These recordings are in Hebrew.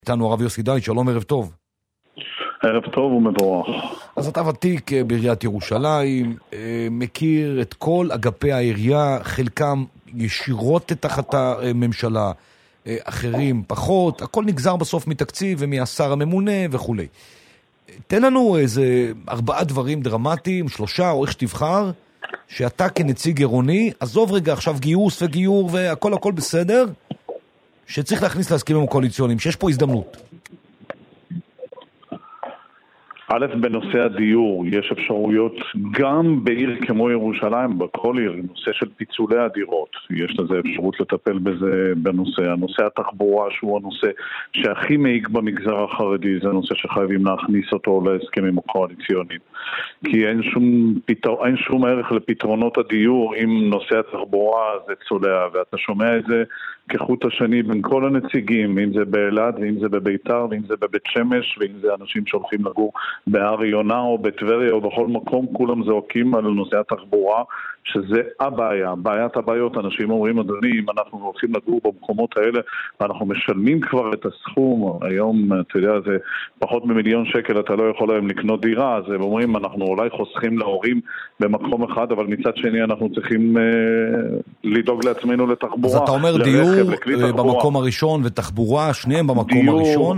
איתנו הרב יוסי דייטש, שלום, ערב טוב. ערב טוב ומבורך. אז אתה ותיק בעיריית ירושלים, מכיר את כל אגפי העירייה, חלקם ישירות תחת הממשלה, אחרים פחות, הכל נגזר בסוף מתקציב ומהשר הממונה וכו'. תן לנו איזה 4 דברים דרמטיים, 3 או איך שתבחר, שאתה כנציג עירוני, עזוב רגע עכשיו גיוס וגיור והכל בסדר, שצריך להכניס להסכמים הקואליציוניים, שיש פה הזדמנות. א', בנושא הדיור יש אפשרויות גם בעיר כמו ירושלים, בכל עיר, נושא של פיצולי הדירות, יש לזה אפשרות לטפל בזה הנושא התחבורה שהוא הנושא שהכי מעיק במגזר החרדי, זה נושא שחייבים להכניס אותו להסכמים הקואליציוניים, כי אין שום ערך לפתרונות הדיור אם נושא התחבורה זה צולע, ואתה שומע את זה כחוט השני בין כל הנציגים, אם זה באלעד, ואם זה בביתר, ואם זה בבית שמש, ואם זה אנשים שהולכים לגור בהר יונה או בטבריה או בכל מקום, כולם זועקים על נושא התחבורה, שזה הבעיה, בעיית הבעיות. אנשים אומרים, אדוני, אם אנחנו הולכים לגור במקומות האלה, ואנחנו משלמים כבר את הסכום, היום, אתה יודע, זה פחות מ1,000,000 שקל, אתה לא יכול היום לקנות דירה, אז הם אומרים, אנחנו אולי חוסכים להורים במקום אחד, אבל מצד שני אנחנו צריכים לדאוג לעצמנו לתחבורה. אז אתה אומר דיור במקום הראשון ותחבורה, שניהם במקום הראשון?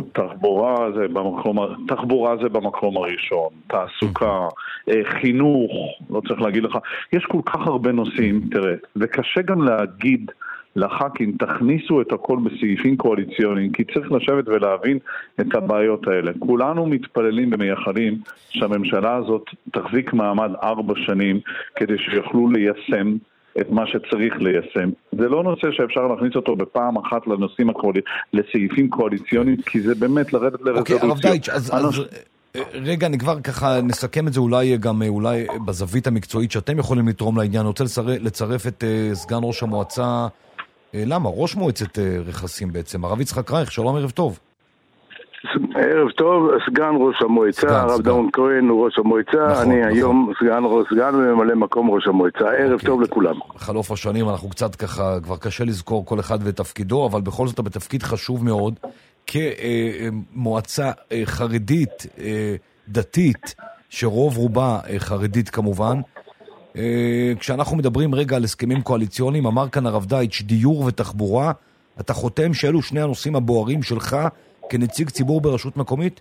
תחבורה זה במקום הראשון, תעסוקה, חינוך, לא צריך להגיד לך, יש כל כך הרבה נושאים, תראה, וקשה גם להגיד לח"כים, תכניסו את הכל בסעיפים קואליציוניים, כי צריך לשבת ולהבין את הבעיות האלה. כולנו מתפללים ומייחלים שהממשלה הזאת תחזיק מעמד 4 שנים, כדי שיוכלו ליישם את מה שצריך ליישם. זה לא נושא שאפשר להכניס אותו בפעם אחת לסעיפים קואליציוניים, כי זה באמת לרדת לרזולוציות. אוקיי, הרב דייטש, אז רגע, אני כבר ככה נסכם את זה אולי בזווית המקצועית שאתם יכולים לתרום לעניין. אני רוצה לצרף את סגן ראש המועצה, ראש מועצת רכסים בעצם, הרב יצחק רייך, שלום, ערב טוב. ערב טוב, סגן ראש המועצה, הרב דאון כהן הוא ראש המועצה, אני היום סגן וממלא מקום ראש המועצה. ערב טוב לכולם. חלוף השנים אנחנו קצת ככה, כבר קשה לזכור כל אחד ותפקידו, אבל בכל זאת בתפקיד חשוב מאוד, כמועצה חרדית, דתית, שרוב רובה חרדית כמובן. כשאנחנו מדברים רגע על הסכמים קואליציוניים, אמר כאן הרב דייטש, דיור ותחבורה, אתה חותם שאלו שני הנושאים הבוערים שלך כנציג ציבור ברשות מקומית?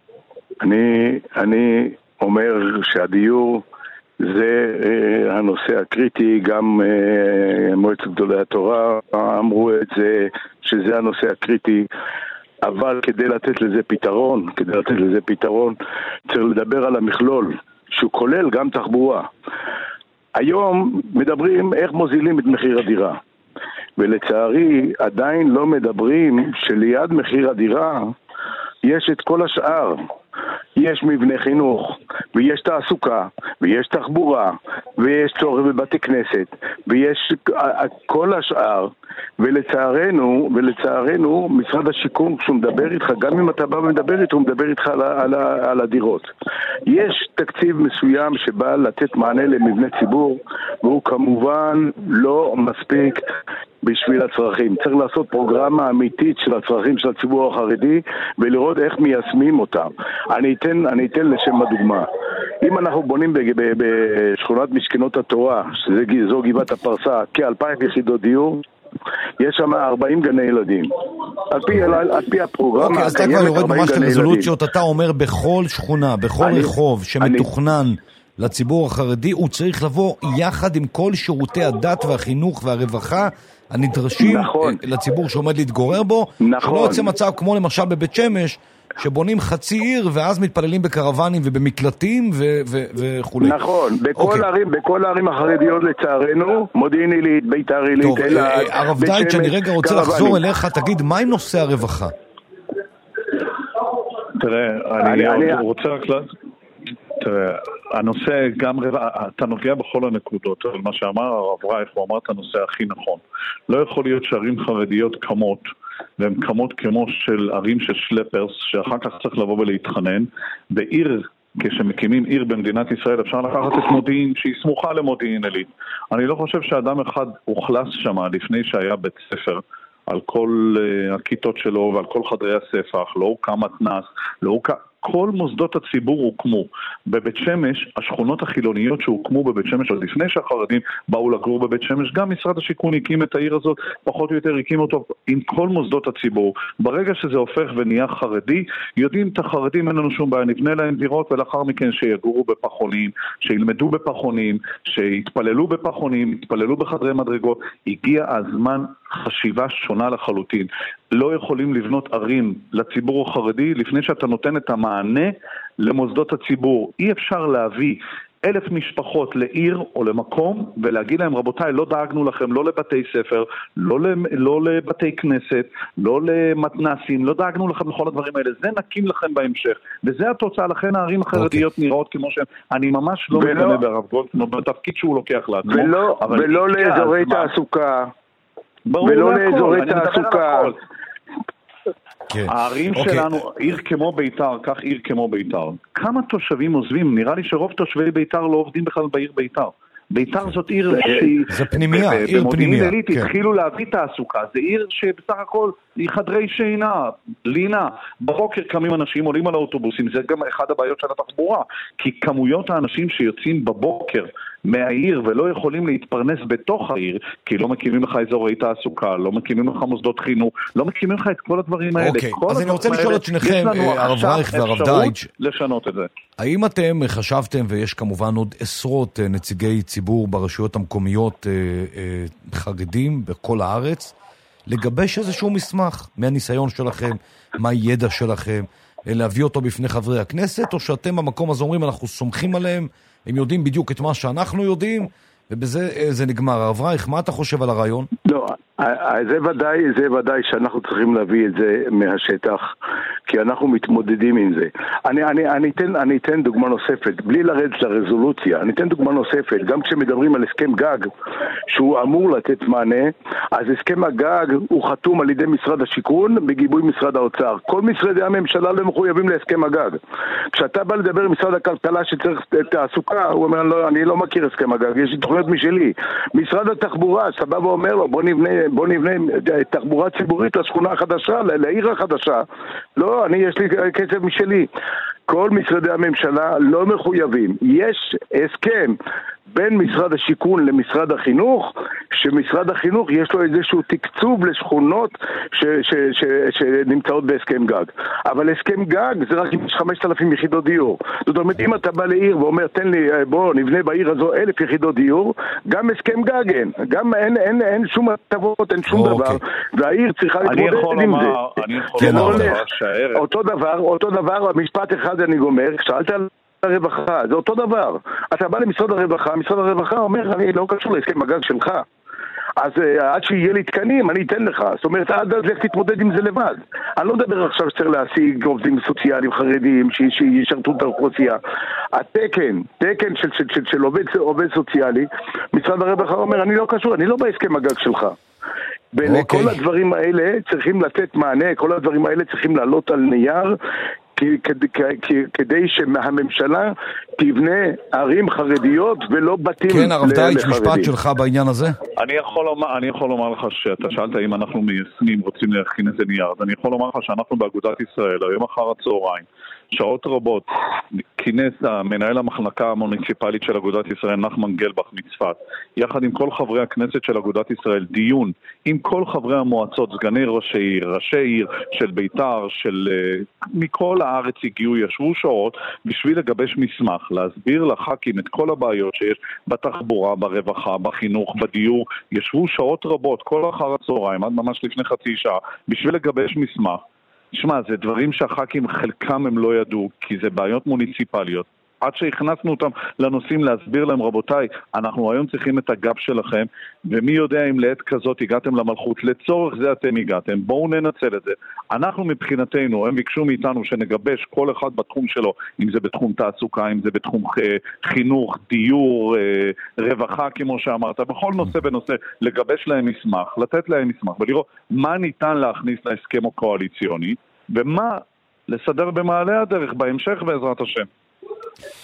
אני אומר שהדיור זה הנושא הקריטי, גם מועצת גדולי התורה אמרו את זה, שזה הנושא הקריטי, אבל כדי לתת לזה פתרון, צריך לדבר על המכלול, שהוא כולל גם תחבורה. היום מדברים איך מוזילים את מחיר הדירה, ולצערי עדיין לא מדברים שליד מחיר הדירה יש את כל השאר. יש מבנה חינוך, ויש תעסוקה, ויש תחבורה, ויש צורך בבתי כנסת, ויש כל השאר. ולצערנו משרד השיכון, כשהוא מדבר איתך, גם אם אתה בא ומדבר איתו, הוא מדבר איתך על הדירות. יש תקציב מסוים שבא לתת מענה למבנה ציבור, והוא כמובן לא מספיק בשביל הצרכים. צריך לעשות פרוגרמה אמיתית של הצרכים של הציבור החרדי, ולראות איך מיישמים אותם. אני אתן לשם הדוגמה. אם אנחנו בונים בשכונת משכנות התורה, שזו גבעת הפרסה, כ2,000 יחידות דיור, יש שם 40 גני ילדים. על פי הפרוגרמה... אוקיי, אז אתה כבר יורד ממש לרזולוציות, אתה אומר בכל שכונה, בכל רחוב שמתוכנן לציבור החרדי, הוא צריך לבוא יחד עם כל שירותי הדת והחינוך והרווחה הנדרשים לציבור שעומד להתגורר בו, שלא יוצא מצב כמו למשל בבית שמש, שבונים חצי עיר ואז מתפללים בקרוונים ובמקלטים וכו'. נכון, בכל הערים החרדיות לצערנו, מודיעין עילית, ביתר עילית, טוב, הרב דייטש, אני רגע רוצה לחזור אליך, תגיד, מה עם נושא הרווחה? תראה, אני רוצה רק תראה, הנושא גם, אתה נוגע בכל הנקודות, אבל מה שאמר הרב רייך, הוא אמר את הנושא הכי נכון. לא יכול להיות שערים חרדיות קמות, והן קמות כמו של ערים של שלפרס, שאחר כך צריך לבוא ולהתחנן. בעיר, כשמקימים עיר במדינת ישראל, אפשר לקחת את מודיעין, שהיא סמוכה למודיעין עילית. אני לא חושב שאדם אחד הוחלס שם לפני שהיה בית ספר. על כל הכיתות שלו ועל כל חדרי הספח, לא הוקם מתנ"ס, לא הוקם... כל מוסדות הציבור הוקמו. בבית שמש, השכונות החילוניות שהוקמו בבית שמש, עוד לפני שהחרדים באו לגור בבית שמש, גם משרד השיכון הקים את העיר הזאת, פחות או יותר הקים אותו עם כל מוסדות הציבור. ברגע שזה הופך ונהיה חרדי, יודעים את החרדים, אין לנו שום בעיה, נבנה להם דירות, ולאחר מכן שיגורו בפחונים, שילמדו בפחונים, שיתפללו בפחונים, יתפללו בחדרי מדרגות. הגיע הזמן חשיבה שונה לחלוטין. לא יכולים לבנות ערים לציבור החרדי לפני שאתה נותן את המענה למוסדות הציבור. אי אפשר להביא 1,000 משפחות לעיר או למקום ולהגיד להם, רבותיי, לא דאגנו לכם, לא לבתי ספר, לא לבתי כנסת, לא למתנסים, לא דאגנו לכם לכל הדברים האלה. זה נקים לכם בהמשך. וזה התוצאה, לכן הערים החרדיות נראות כמו שהן. אני ממש לא מקנה ברב גולדקנופ בתפקיד שהוא לוקח לעצמו. ולא לאזורי תעסוקה. ולא לאזורי תעסוקה. הערים שלנו, עיר כמו ביתר, כך עיר כמו ביתר. כמה תושבים עוזבים? נראה לי שרוב תושבי ביתר לא עובדים בכלל בעיר ביתר. ביתר זאת עיר שהיא... זה פנימיה, עיר פנימיה. במודיעין עילית התחילו להביא תעסוקה. זה עיר שבסך הכל היא חדרי שינה, לינה. בבוקר קמים אנשים, עולים על האוטובוסים. זה גם אחד הבעיות של התחבורה. כי כמויות האנשים שיוצאים בבוקר מהעיר ולא יכולים להתפרנס בתוך העיר, כי לא מקימים לך אזורי תעסוקה, לא מקימים לך מוסדות חינוך, לא מקימים לך את כל הדברים האלה. אוקיי, אז אני רוצה לשאול את שניכם, הרב רייך והרב דייטש, לשנות את זה. האם אתם חשבתם, ויש כמובן עוד עשרות נציגי ציבור ברשויות המקומיות חרדים בכל הארץ, לגבש איזשהו מסמך מהניסיון שלכם, מהידע שלכם, להביא אותו בפני חברי הכנסת, או שאתם במקום הזה אומרים, אנחנו סומכים עליהם, הם יודעים בדיוק את מה שאנחנו יודעים, ובזה זה נגמר. הרב רייך, מה אתה חושב על הרעיון? לא, זה ודאי שאנחנו צריכים להביא את זה מהשטח, כי אנחנו מתמודדים עם זה. אני אתן דוגמה נוספת, בלי לרדת לרזולוציה, אני אתן דוגמה נוספת, גם כשמדברים על הסכם גג, שהוא אמור לתת מענה, אז הסכם הגג הוא חתום על ידי משרד השיכון, בגיבוי משרד האוצר. כל משרדי הממשלה לא מחויבים להסכם הגג. כשאתה בא לדבר עם משרד הכלכלה שצריך תעסוקה, הוא אומר, לא, אני לא מכיר הסכם הגג, יש לי תוכניות משלי. משרד התחבורה, סבבה אומר לו, בוא נבנה תחבורה ציבורית לשכונה החדשה, לעיר החדשה. לא, יש לי כסף משלי. כל משרדי הממשלה לא מחויבים. יש הסכם בין משרד השיכון למשרד החינוך, שמשרד החינוך יש לו איזשהו תקצוב לשכונות שנמצאות בהסכם גג. אבל הסכם גג זה רק עם 5,000 יחידות דיור. זאת אומרת, אם אתה בא לעיר ואומר, תן לי, בוא נבנה בעיר הזו 1,000 יחידות דיור, גם הסכם גג אין. גם אין שום הטבות, אין שום דבר. והעיר צריכה להתמודד עם זה. אני יכול לומר שהערך... אותו דבר, משפט אחד אני גומר, כשאלת על הרווחה, זה אותו דבר. אתה בא למשרד הרווחה, משרד הרווחה אומר, אני לא קשור להסכם הגג שלך. אז עד שיהיה לי תקנים, אני אתן לך. זאת אומרת, עד אז לך תתמודד עם זה לבד. אני לא מדבר עכשיו שצריך להשיג עובדים סוציאליים חרדים, שישרתו את האוכלוסייה. תקן של עובד סוציאלי, משרד הרווחה אומר, אני לא קשור, אני לא בהסכם הגג שלך. כל הדברים האלה צריכים לתת מענה, כל הדברים האלה צריכים לעלות על נייר, כדי שהממשלה תבנה ערים חרדיות ולא בתים לחרדים. כן, הרב דייטש, משפט שלך בעניין הזה? אני יכול לומר לך שאתה שאלת אם אנחנו מיישמים, רוצים להכין איזה נייר. אני יכול לומר לך שאנחנו באגודת ישראל, היום אחר הצהריים, שעות רבות, כינס מנהל המחלקה המוניציפלית של אגודת ישראל, נחמן גלבך מצפת, יחד עם כל חברי הכנסת של אגודת ישראל, דיון עם כל חברי המועצות, סגני ראשי עיר של ביתר, מכל הארץ הגיעו, ישבו שעות בשביל לגבש מסמך, להסביר לח"כים את כל הבעיות שיש בתחבורה, ברווחה, בחינוך, בדיור. ישבו שעות רבות, כל אחר הצהריים, עד ממש לפני חצי שעה, בשביל לגבש מסמך. תשמע, זה דברים שהח"כים חלקם הם לא ידעו, כי זה בעיות מוניציפליות. עד שהכנסנו אותם לנושאים להסביר להם, רבותיי, אנחנו היום צריכים את הגב שלכם, ומי יודע אם לעת כזאת הגעתם למלכות, לצורך זה אתם הגעתם, בואו ננצל את זה. אנחנו מבחינתנו, הם ביקשו מאיתנו שנגבש כל אחד בתחום שלו, אם זה בתחום תעסוקה, אם זה בתחום חינוך, דיור, רווחה, כמו שאמרת, בכל נושא בנושא, לגבש להם מסמך, לתת להם מסמך, ולראות מה ניתן להכניס להסכם הקואליציוני, ומה לסדר במעלה הדרך, בהמשך בעזרת השם.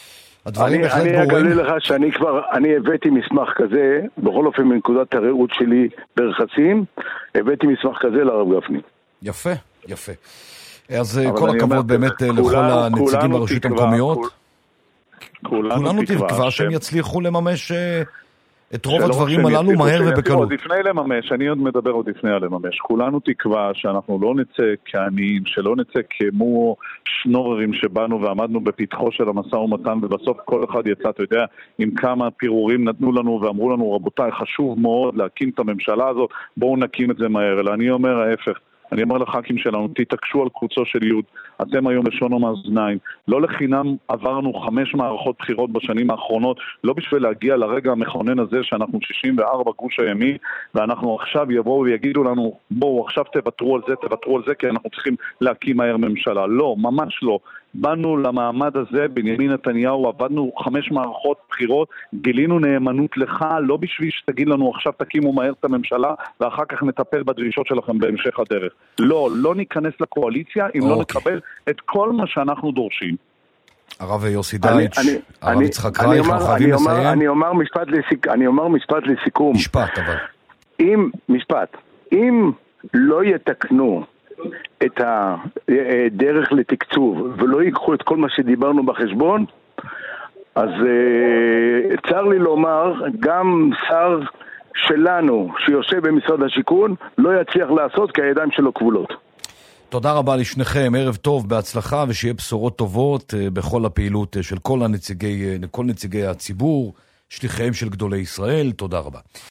הדברים בהחלט ברורים. אני אגלה לך אני הבאתי מסמך כזה, בכל אופן מנקודת הראות שלי ברכסים, הבאתי מסמך כזה לרב גפני. יפה, יפה. אז כל הכבוד באמת לכל הנציגים ברשויות המקומיות. כולנו תקווה שהם יצליחו לממש את רוב הדברים הללו מהר ובקלות. אני עוד מדבר עוד לפני לממש. כולנו תקווה שאנחנו לא נצא כעניים, שלא נצא כמו שנוררים שבאנו ועמדנו בפתחו של המשא ומתן, ובסוף כל אחד יצא, אתה יודע, עם כמה פירורים נתנו לנו ואמרו לנו, רבותיי, חשוב מאוד להקים את הממשלה הזאת, בואו נקים את זה מהר. אלא אני אומר ההפך. אני אומר לח"כים שלנו, תתעקשו על קוצו של יוד, אתם היום לשון המאזניים, לא לחינם עברנו 5 מערכות בחירות בשנים האחרונות, לא בשביל להגיע לרגע המכונן הזה שאנחנו 64 גוש הימי, ואנחנו עכשיו יבואו ויגידו לנו, בואו עכשיו תוותרו על זה, כי אנחנו צריכים להקים מהר ממשלה. לא, ממש לא. באנו למעמד הזה, בנימין נתניהו, עבדנו 5 מערכות בחירות, גילינו נאמנות לך, לא בשביל שתגיד לנו עכשיו תקימו מהר את הממשלה, ואחר כך נטפל בדרישות שלכם בהמשך הדרך. לא ניכנס לקואליציה אם לא נקבל את כל מה שאנחנו דורשים. הרב יוסי דייץ', הרב יצחק רייך, אנחנו חייבים לסיים. אני אומר משפט לסיכום. משפט, אבל. אם לא יתקנו את הדרך לתקצוב ולא ייקחו את כל מה שדיברנו בחשבון, אז צר לי לומר, גם שר שלנו שיושב במשרד השיכון לא יצליח לעשות כי הידיים שלו כבולות. תודה רבה לשניכם, ערב טוב, בהצלחה, ושיהיה בשורות טובות בכל הפעילות של כל נציגי הציבור, שליחיהם של גדולי ישראל. תודה רבה.